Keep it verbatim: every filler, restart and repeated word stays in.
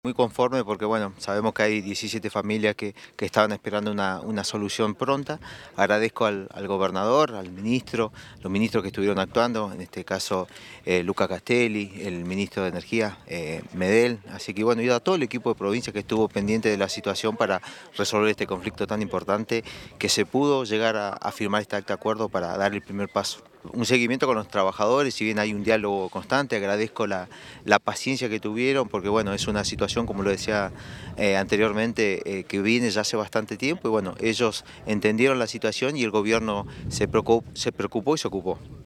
Muy conforme porque bueno, sabemos que hay diecisiete familias que, que estaban esperando una, una solución pronta. Agradezco al, al gobernador, al ministro, los ministros que estuvieron actuando, en este caso eh, Luca Castelli, el ministro de Energía, eh, Medel, así que bueno, y a todo el equipo de provincia que estuvo pendiente de la situación para resolver este conflicto tan importante, que se pudo llegar a, a firmar este acta de acuerdo para dar el primer paso. Un seguimiento con los trabajadores, si bien hay un diálogo constante, agradezco la, la paciencia que tuvieron, porque bueno, es una situación, como lo decía eh, anteriormente, eh, que viene ya hace bastante tiempo, y bueno, ellos entendieron la situación y el gobierno se preocupó, se preocupó y se ocupó.